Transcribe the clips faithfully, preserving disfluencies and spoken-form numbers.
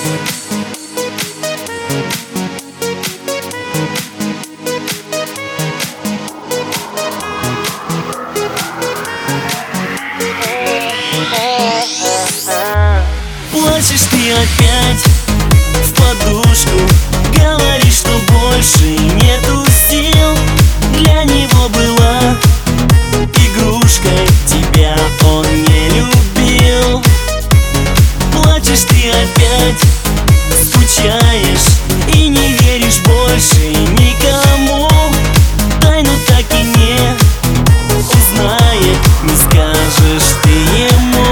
Плачешь ты опять в подушку, говоришь, что больше нету сил. Для него была игрушкой, тебя он не любил. Плачешь ты опять, скучаешь и не веришь больше никому. Тайну так и не узнает, не скажешь ты ему.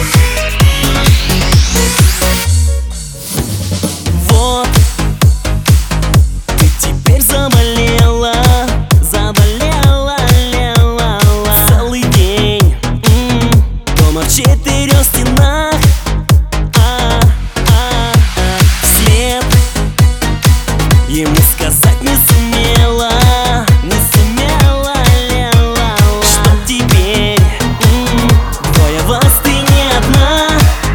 Вот ты теперь заболела, заболела, лела, целый день м-м, дома в четырех стенах. а, а, а, Вслед ему сказать не сумела, не сумела, лела, что теперь м-м, двое вас, ты не одна.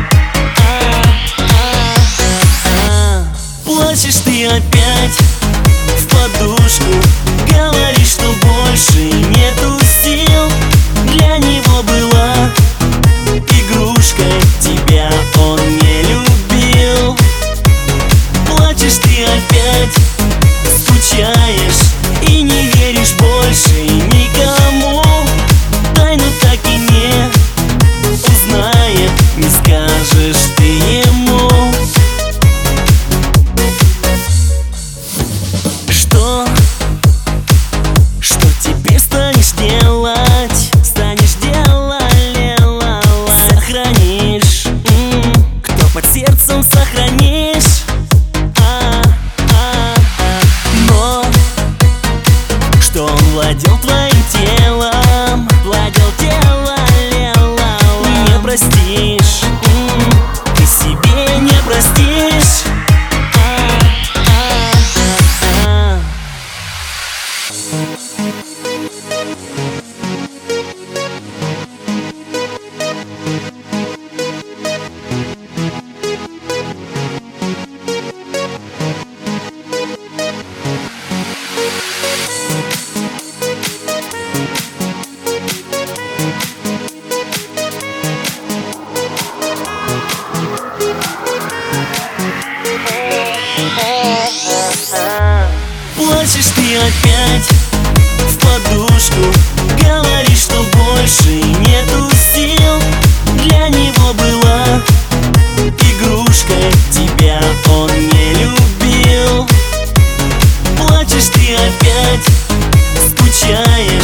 Плачешь ты опять в подушку, говоришь, что больше нету сил. Для него была игрушкой, тебя он не любил. Плачешь ты опять, скучаешь и не веришь больше никому. Тайну так и не узнает, не скажешь ты ему. Что? Что теперь станешь делать? Станешь делать, лела, сохранишь м-м, кто под сердцем сохранишь. а, а, а. Но что он владел твоим телом, владел телом, лела, не простишь, м-м, ты себе не простишь. Плачешь ты опять в подушку, говоришь, что больше нету сил. Для него была игрушкой, тебя он не любил. Плачешь ты опять, скучаешь